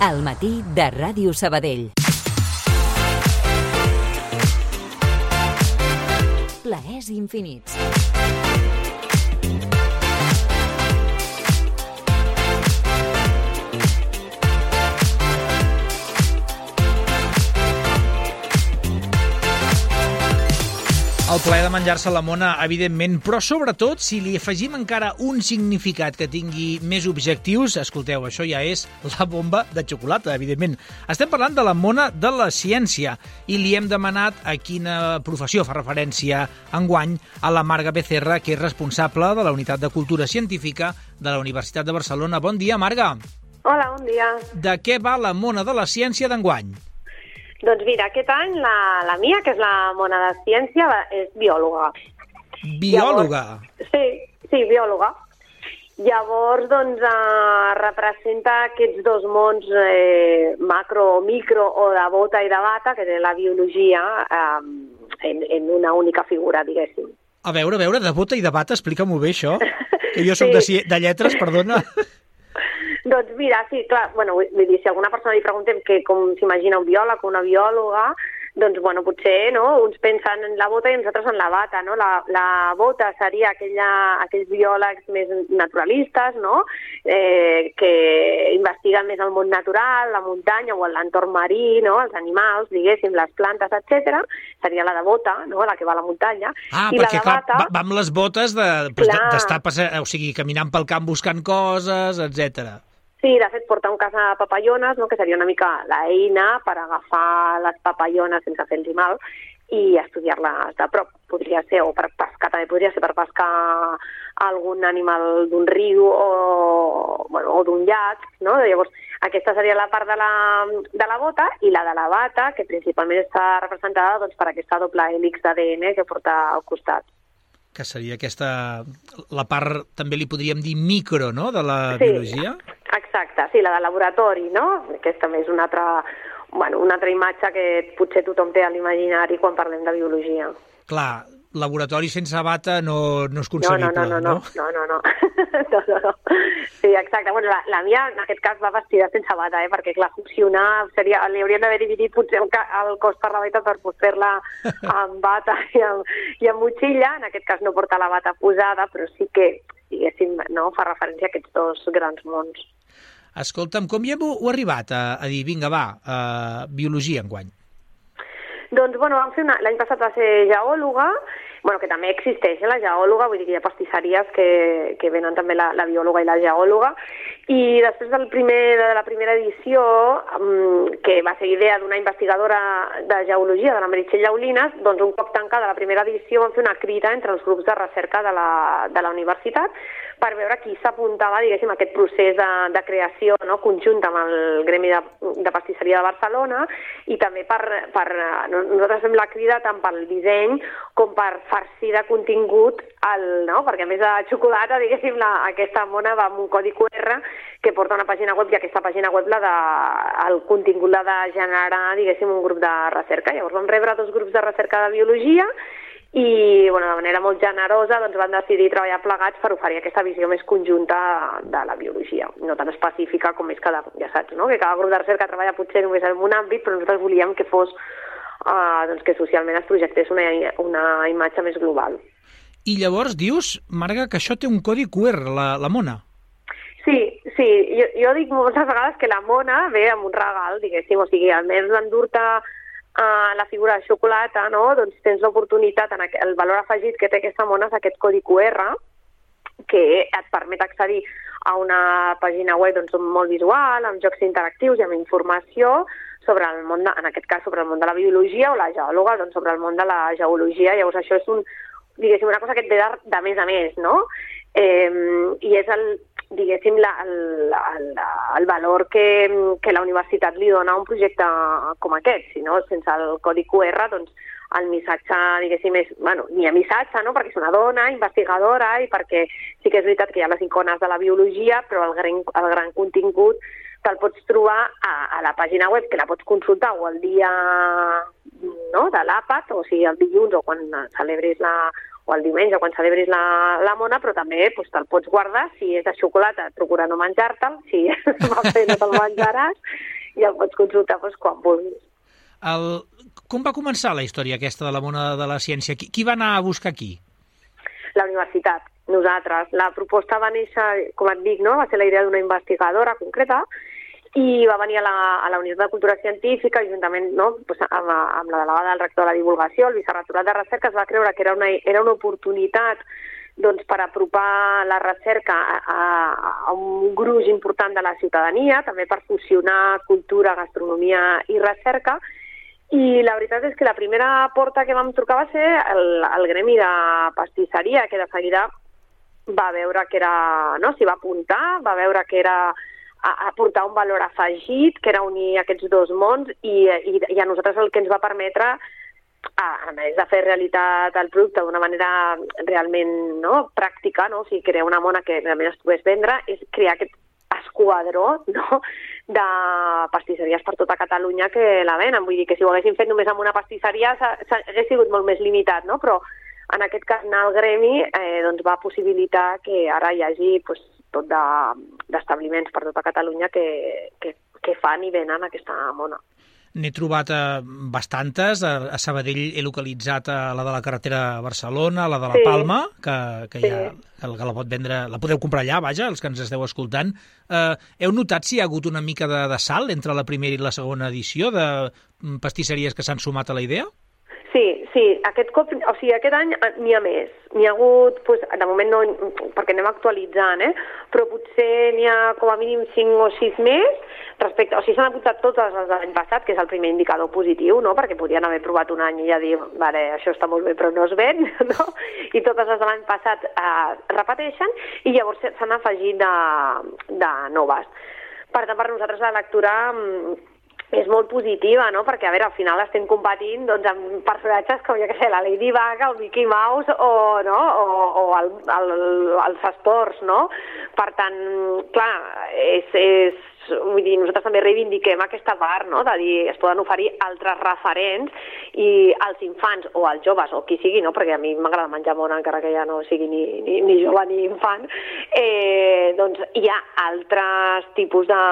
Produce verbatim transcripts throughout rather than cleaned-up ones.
Al matí de Ràdio Sabadell. Plaers infinits. El plaer de menjar-se la mona, evidentment, però sobretot si li afegim encara un significat que tingui més objectius, escolteu, això ja és la bomba de xocolata, evidentment. Estem parlant de la mona de la ciència i li hem demanat a quina professió fa referència enguany a la Marga Becerra, que és responsable de la Unitat de Cultura Científica de la Universitat de Barcelona. Bon dia, Marga. Hola, bon dia. De què va la mona de la ciència d'enguany? Doncs mira, aquest any la, la Mia, que és la mona de ciència, és biòloga. Biòloga? Llavors, sí, sí, biòloga. Llavors, doncs, eh, representa aquests dos mons, eh, macro o micro, o de bota i de bata, que té la biologia, eh, en, en una única figura, diguéssim. A veure, a veure, de bota i de bata, explica-m'ho bé, això. Que jo soc sí. de, de lletres, perdona. Doncs mira, sí, clar, bueno, vull dir, si alguna persona li preguntem que com s'imagina un biòleg o una biòloga, doncs, bueno, potser, no?, uns pensen en la bota i nosaltres en la bata, no? La, la bota seria aquella, aquells biòlegs més naturalistes, no?, eh, que investiguen més el món natural, la muntanya o l'entorn marí, no?, els animals, diguéssim, les plantes, etcètera. Seria la de bota, no?, la que va a la muntanya. Ah, I perquè, la de clar, bata, va, va amb les botes d'estar de, de, o sigui, caminant pel camp buscant coses, etcètera. Sí, de fet, porta un cas de papallones, no?, que seria una mica l'eina per agafar les papallones sense fer-los mal i estudiar-les de prop. Podria ser, o per pescar, també podria ser per pescar algun animal d'un riu o, bueno, o d'un llac, no? Llavors, aquesta seria la part de la, de la bota, i la de la bata, que principalment està representada doncs, per aquesta doble hèlix d'A D N que porta al costat. Que seria aquesta, la part, també li podríem dir micro, no?, de la sí, biologia? Exacte, sí, la de laboratori, no? Aquesta també és una altra, bueno, una altra imatge que potser tothom té a l'imaginari quan parlem de biologia. Clar, laboratori sense bata no, no és concebible, no? No, no, no, no, no, no, no, no, no, no. Sí, exacte. Bueno, la, la Mia en aquest cas va vestida sense bata, eh? Perquè clar, funcionar, seria, li haurien d'haver dividit potser el, el cos per la meitat per fer-la amb bata i amb, i amb motxilla. En aquest cas no porta la bata posada, però sí que, diguéssim, no, fa referència a aquests dos grans mons. Escolta'm, com hi heu arribat a, a dir, vinga, va, uh, biologia enguany? Doncs, bueno, vam fer una... l'any passat va ser geòloga, bueno, que també existeix, eh, la geòloga, vull dir que hi ha pastisseries que, que venen també la, la biòloga i la geòloga, i després del primer, de la primera edició, um, que va ser idea d'una investigadora de geologia, de la Meritxell Llaulines, doncs un cop tancada la primera edició vam fer una crida entre els grups de recerca de la, de la universitat per veure qui s'apuntava, diguéssim, a aquest procés de, de creació, no?, conjunt amb el Gremi de, de Pastisseria de Barcelona, i també per, per... Nosaltres fem la crida tant pel disseny com per farcir de contingut, el, no?, perquè a més de xocolata, diguéssim, la, aquesta mona va amb un codi Q R que porta una pàgina web, i aquesta pàgina web la de, el contingut l'ha de generar, diguéssim, un grup de recerca. Llavors vam rebre dos grups de recerca de biologia i, bueno, de manera molt generosa, doncs van decidir treballar plegats per oferir aquesta visió més conjunta de la biologia, no tan específica com és cada, ja saps, no?, que cada grup de recerca treballa potser només en un àmbit, però nosaltres volíem que fos, uh, doncs que socialment es projectés una, una imatge més global. I llavors dius, Marga, que això té un codi Q R, la, la mona. Sí, sí, jo, jo dic moltes vegades que la mona ve amb un regal, diguéssim, o sigui, al més d'endur-te Uh, la figura de xocolata, no?, doncs tens l'oportunitat, en el valor afegit que té aquesta mona és aquest codi Q R que et permet accedir a una pàgina web, doncs, molt visual, amb jocs interactius i amb informació sobre el món, de, en aquest cas sobre el món de la biologia, o la geòloga, doncs sobre el món de la geologia. Llavors això és un, diguéssim, una cosa que et ve de, de més a més, no? Eh, i és el, diguéssim, la, el, el, el valor que, que la universitat li dona a un projecte com aquest. Si no, sense el codi Q R, doncs el missatge, diguéssim, és... Bueno, ni ha missatge, no?, perquè és una dona investigadora i perquè sí que és veritat que hi ha les icones de la biologia, però el gran, el gran contingut te'l pots trobar a, a la pàgina web, que la pots consultar o el dia, no?, de l'àpat, o sigui, el dilluns, o quan celebris la, o el diumenge quan celebris la, la mona, però també pues, te'l pots guardar, si és de xocolata procura no menjar-te'l, si és paper no te'l menjaràs i el pots consultar pues, quan vulguis. El... Com va començar la història aquesta de la mona de la ciència? Qui, qui va anar a buscar aquí? La universitat, nosaltres. La proposta va néixer, com et dic, no? Va ser la idea d'una investigadora concreta i va venir a la, a la Unitat de Cultura Científica, juntament no? pues amb, amb la delegada del rector de la divulgació, el vicerrectorat de recerca, es va creure que era una, era una oportunitat doncs, per apropar la recerca a, a un gruix important de la ciutadania, també per fusionar cultura, gastronomia i recerca. I la veritat és que la primera porta que vam trucar va ser el, el gremi de pastisseria, que de seguida va veure que era, no, s'hi va apuntar, va veure que era a portar un valor afegit, que era unir aquests dos mons, i, i, i a nosaltres el que ens va permetre, a, a més de fer realitat el producte d'una manera realment no, pràctica, no? O sigui, crear una mona que realment es pogués vendre, és crear aquest esquadró no? de pastisseries per tota Catalunya que la venen. Vull dir que si ho haguéssim fet només amb una pastisseria hagués sigut molt més limitat, no? Però en aquest cas anar al gremi eh, doncs va possibilitar que ara hi hagi pues, tot d'establiments de, per tota Catalunya que, que, que fan i venen aquesta mona. N'he trobat eh, bastantes. A, a Sabadell he localitzat a la de la carretera a Barcelona, la de la sí. Palma, que, que, sí. ja, que la pot vendre, la podeu comprar allà, vaja, els que ens esteu escoltant. Eh, heu notat si hi ha hagut una mica de, de salt entre la primera i la segona edició de pastisseries que s'han sumat a la idea? Sí, sí, aquest cop, o sigui, aquest any n'hi ha més. N'hi ha hagut, pues, de moment no, perquè anem actualitzant, eh? Però potser n'hi ha com a mínim cinc o sis més, respecte, o sigui, s'han apuntat totes les de l'any passat, que és el primer indicador positiu, no? Perquè podien haver provat un any i ja dir, vale, això està molt bé però no es ven, no? I totes les de l'any passat eh, repeteixen i llavors s'han afegit de, de noves. Per tant, per nosaltres la lectura és molt positiva, no? Perquè, a veure, al final estem competint doncs, amb personatges com, jo què sé, la Ladybug, el Mickey Mouse o, no? o, o el, el, els esports, no? Per tant, clar, és, és, vull dir, nosaltres també reivindiquem aquesta part, no? De dir, es poden oferir altres referents i als infants o als joves, o qui sigui, no? Perquè a mi m'agrada menjar mona, encara que ja no sigui ni, ni, ni jove ni infant, eh, doncs hi ha altres tipus de...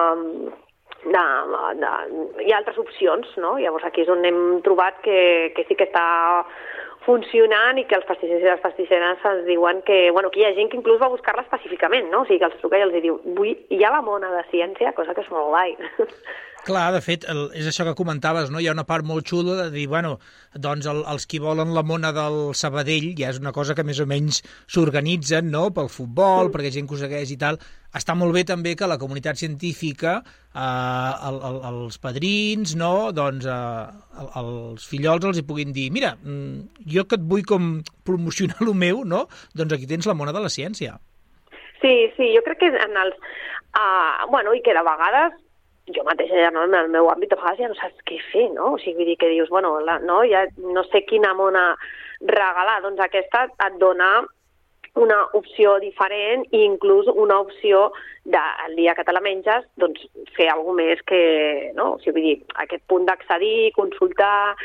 De, de, hi ha altres opcions, no? Llavors aquí és on hem trobat que, que sí que està funcionant i que els pastissers i les pastisseres ens diuen que, bueno, que hi ha gent que inclús va buscar-la específicament, no? O sigui, que els truca i els diu, vull, hi ha la mona de ciència, cosa que és molt guai. Clar, de fet, el, és això que comentaves, no? Hi ha una part molt xula de dir, bueno, doncs el, els qui volen la mona del Sabadell ja és una cosa que més o menys s'organitzen, no?, pel futbol, mm. perquè gent que ho segueix i tal. Està molt bé també que la comunitat científica, eh, el, el, els padrins, no?, doncs eh, els fillols els hi puguin dir, mira, jo que et vull com promocionar el meu, no?, doncs aquí tens la mona de la ciència. Sí, sí, jo crec que en els... Uh, bueno, i que de vegades jo mateixa ja no, en el meu àmbit de vegades ja no saps què fer, no? O sigui, vull dir que dius, bueno, la, no, ja no sé quina mona regalar, doncs aquesta et dona una opció diferent i inclús una opció del dia que te la menges, doncs fer alguna més que, no? O sigui, vull dir, aquest punt d'accedir, consultar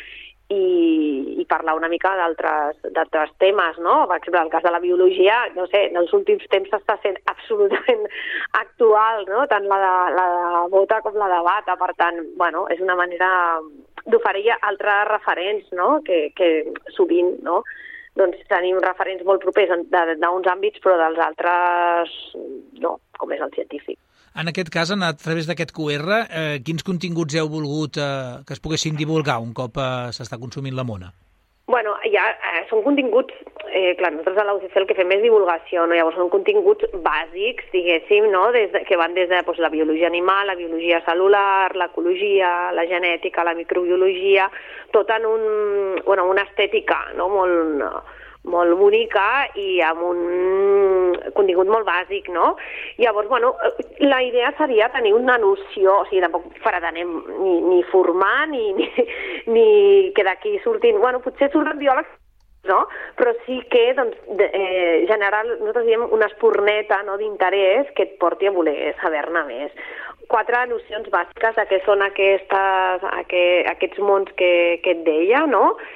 i, i parlar una mica d'altres d'altres temes, no? Per exemple, el cas de la biologia, no sé, en els últims temps està sent absolutament actual, no? Tant la de, la de bota com la de bata, per tant, bueno, és una manera d'oferir altres referents, no? Que, que sovint, no? Doncs tenim referents molt propers d'uns àmbits, però dels altres no, com és el científic. En aquest cas, a través d'aquest Q R, eh, quins continguts heu volgut eh, que es poguessin divulgar un cop eh, s'està consumint la mona? Bueno, ja eh, són continguts, eh, clar, nosaltres a la U C C el que fem és divulgació, no? Llavors són continguts bàsics, diguéssim, no? Des de, que van des de doncs, la biologia animal, la biologia cel·lular, l'ecologia, la genètica, la microbiologia, tot en un, bueno, una estètica, no? Molt... molt bonica i amb un contingut molt bàsic, no? Llavors, bueno, la idea seria tenir una noció, o sigui, tampoc pretenem ni, ni formar, ni, ni, ni que d'aquí surtin... Bueno, potser surten biòlegs, no? Però sí que, doncs, de, eh, generar, nosaltres diem una espurneta, no?, d'interès que et porti a voler saber-ne més. Quatre nocions bàsiques de què són aquestes, aquest, aquests mons que, que et deia, no?,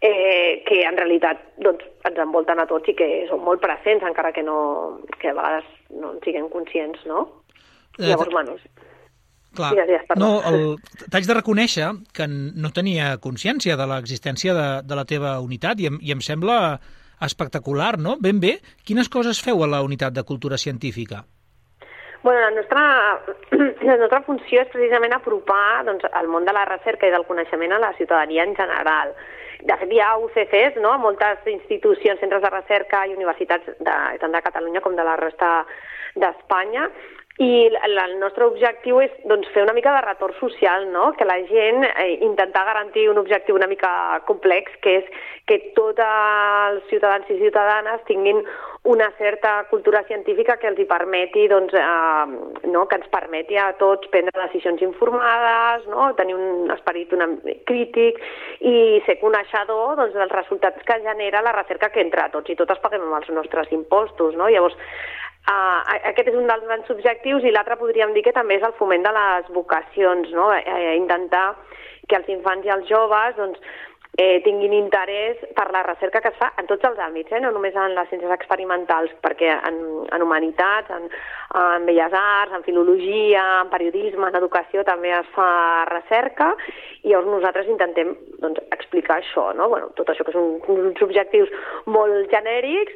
eh, que en realitat doncs, ens envolten a tots i que són molt presents, encara que, no, que a vegades no en siguem conscients, no? Eh, Llavors, bueno... Clar, digues, digues, no, el... t'haig de reconèixer que no tenia consciència de l'existència de, de la teva unitat i em, i em sembla espectacular, no? Ben bé, quines coses feu a la unitat de cultura científica? Bueno, la nostra, la nostra funció és precisament apropar doncs, el món de la recerca i del coneixement a la ciutadania en general. De fet, hi ha U C Cs, no? Moltes institucions, centres de recerca i universitats de, tant de Catalunya com de la resta d'Espanya, i el nostre objectiu és doncs, fer una mica de retorn social, no? Que la gent, eh, intentar garantir un objectiu una mica complex, que és que tots els ciutadans i ciutadanes tinguin una certa cultura científica que els hi permeti, doncs, eh, no? Que ens permeti a tots prendre decisions informades, no? Tenir un esperit una, crític i ser coneixedor doncs, dels resultats que genera la recerca que entre tots i totes paguem amb els nostres impostos, no? Llavors, Uh, aquest és un dels grans objectius i l'altre podríem dir que també és el foment de les vocacions, no? Eh, intentar que els infants i els joves doncs, eh, tinguin interès per la recerca que es fa en tots els àmbits, eh? No només en les ciències experimentals, perquè en, en humanitats, en, en belles arts, en filologia, en periodisme, en educació també es fa recerca i llavors nosaltres intentem doncs, explicar això, no? Bueno, tot això que són uns objectius molt genèrics,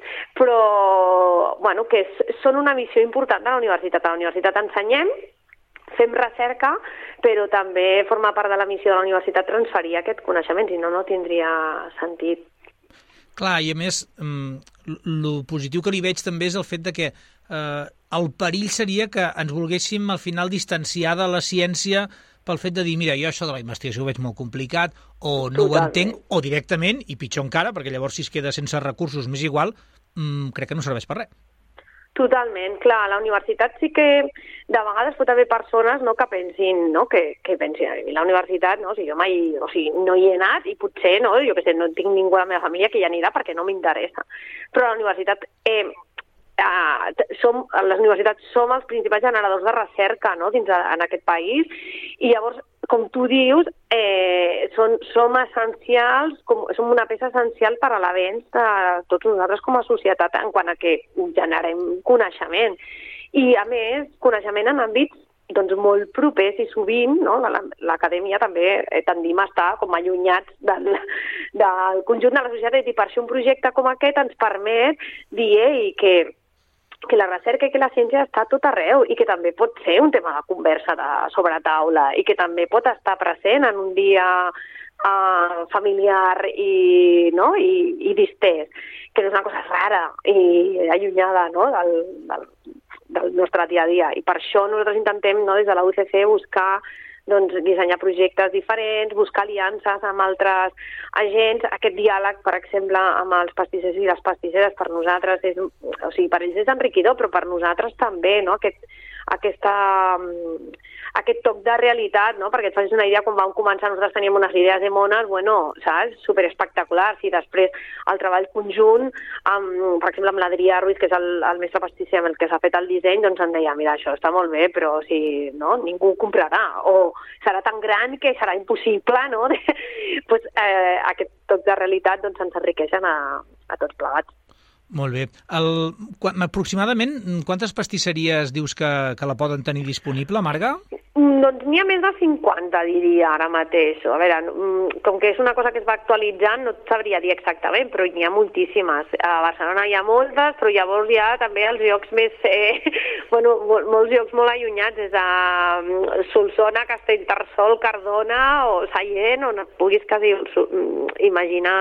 però bueno, que és, són una missió important de la universitat. A la universitat ensenyem, fem recerca, però també forma part de la missió de la universitat transferir aquest coneixement, si no, no tindria sentit. Clar, i a més, el positiu que li veig també és el fet de que eh, el perill seria que ens volguéssim al final distanciar de la ciència pel fet de dir, mira, jo això de la investigació ho veig molt complicat, o no Totalment. Ho entenc, o directament, i pitjor encara, perquè llavors si es queda sense recursos m'és igual, mmm, crec que no serveix per res. Totalment, clar, a la universitat sí que de vegades pot haver persones no, que pensin, no, que, que pensin, a mi la universitat, no, o sigui, jo mai, o sigui, no hi he anat i potser, no, jo què sé, no tinc ningú a la meva família que hi anirà perquè no m'interessa. Però a la universitat, eh, eh, som, a les universitats som els principals generadors de recerca, no, dins de, en aquest país, i llavors, com tu dius, eh, són, som essencials, com, som una peça essencial per a l'avenç de tots nosaltres com a societat en quant a que generem coneixement. I, a més, coneixement en àmbits doncs, molt propers i sovint, no? L'acadèmia també eh, tendim a estar com allunyats del, del conjunt de la societat i per això un projecte com aquest ens permet dir ei, que que la recerca i que la ciència està a tot arreu i que també pot ser un tema de conversa de, sobre taula i que també pot estar present en un dia uh, familiar i, no? I, i distès, que no és una cosa rara i allunyada, no? del, del, del nostre dia a dia. I per això nosaltres intentem, no, des de la U C C buscar doncs, dissenyar projectes diferents, buscar aliances amb altres agents. Aquest diàleg, per exemple, amb els pastissers i les pastisseres, per nosaltres és, o sigui, per ells és enriquidor, però per nosaltres també, no? Aquest, aquesta, aquest toc de realitat, no? Perquè et facis una idea, quan vam començar nosaltres teníem unes idees de mones, bueno, saps? Superespectaculars, i després el treball conjunt, amb, per exemple, amb l'Adrià Ruiz, que és el, el mestre pastisser amb el que s'ha fet el disseny, doncs em deia, mira, això està molt bé, però si no, ningú ho comprarà, o serà tan gran que serà impossible, no? pues, eh, aquest toc de realitat doncs, ens enriqueixen a, a tots plegats. Molt bé. El, quan, aproximadament, quantes pastisseries dius que, que la poden tenir disponible, Marga? Doncs n'hi ha més de cinquanta, diria, ara mateix. A veure, com que és una cosa que es va actualitzant, no et sabria dir exactament, però n'hi ha moltíssimes. A Barcelona hi ha moltes, però llavors hi ha també els llocs més... Eh, bueno, molts llocs molt allunyats, des de Solsona, Castellterçol, Cardona o Sallent, on et puguis quasi imaginar...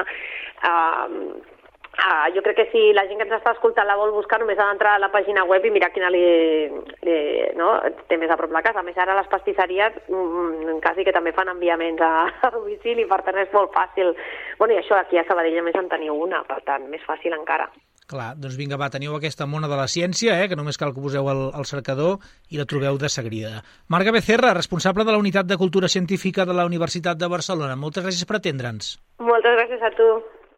Eh, Ah, jo crec que si la gent que ens està escoltant la vol buscar, només ha d'entrar a la pàgina web i mirar quina li, li no? té més a prop la casa. A més, ara les pastisseries mm, quasi que també fan enviaments a, a domicili, per tant és molt fàcil. Bueno, i això aquí a Sabadell a més en teniu una, per tant, més fàcil encara. Clar, doncs vinga, va, teniu aquesta mona de la ciència, eh, que només cal que poseu al, al cercador i la trobeu de seguida. Marga Becerra, responsable de la Unitat de Cultura Científica de la Universitat de Barcelona. Moltes gràcies per atendre'ns. Moltes gràcies a tu.